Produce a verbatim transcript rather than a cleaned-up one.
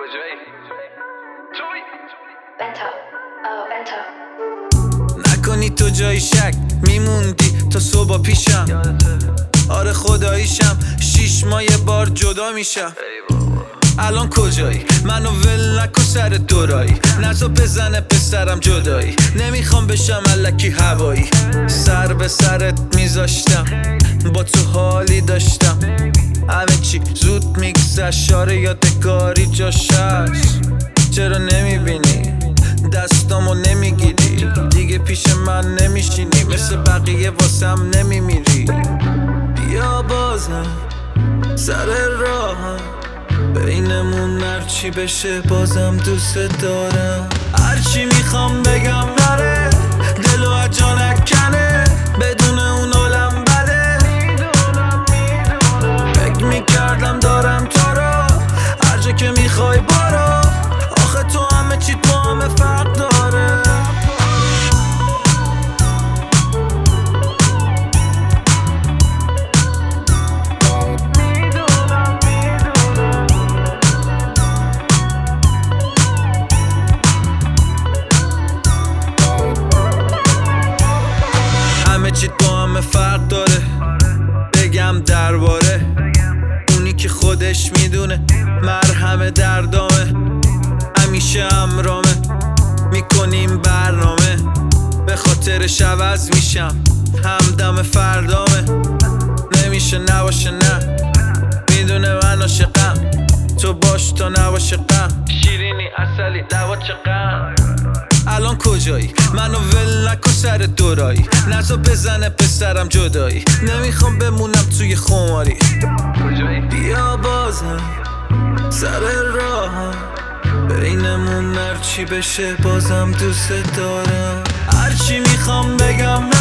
کجایی؟ توی بنتا آه بنتا نکنی تو جای شک میموندی تا صبح پیشم. آره خداییشم شیش ماه یه بار جدا میشم. الان کجایی؟ منو ول نکن سر دورایی. نزا بزنه پسرم جدایی. نمیخوام بشم الکی هوایی. سر به سرت میذاشتم با تو حالی داشتم. همه چی زود میگذشت شاره یادگاری جاش هست. چرا نمیبینی دستامو نمیگیری؟ دیگه پیش من نمیشینی مثل بقیه واسم نمیمیری. بیا بازم سر راهم بینمون هرچی بشه بازم دوست دارم. هرچی میخوام بگم نره دلو از جا نکنه بدون اون عالم بده. فکر میکردم دارم تو رو هر جا که میخوای برو. آخه تو همه چی تو همه فرق داره. همه چی تو همه فرق داره. بگم درباره اونی که خودش میدونه مرهم دردامه. همیشه همرامه میکنیم برنامه. به خاطرش عوض میشم همدم فردامه. نمیشه نباشه نه میدونه من عاشقم. تو باش تا نباشه غم. شیرینی اصلی لبا چقم. الان کجایی؟ منو ول نکن سر دورایی. نزا بزنه پسرم جدایی. نمیخوام بمونم توی خماری. بیا بازم سر راهم بینمون هرچی بشه بازم دوست دارم. هرچی میخوام بگم